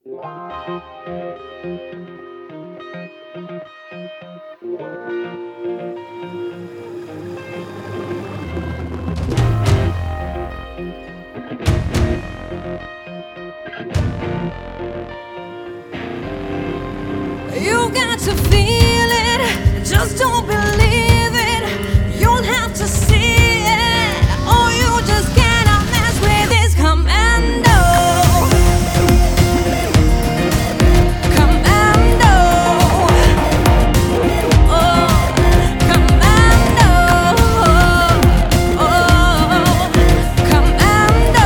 You got to feel it, just don't believe it. You'll have to see it, or you just cannot mess with this commando. Commando. Oh, commando. Oh, commando.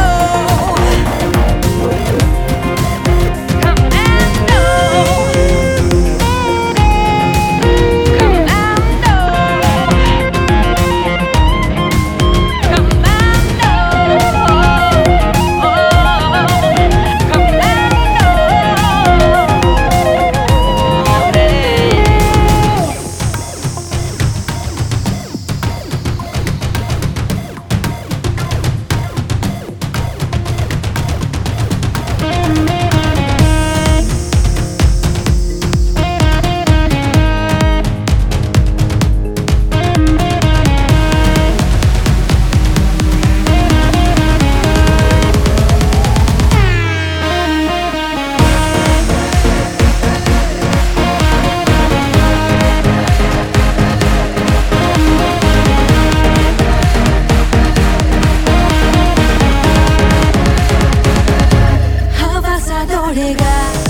Ambassadore ga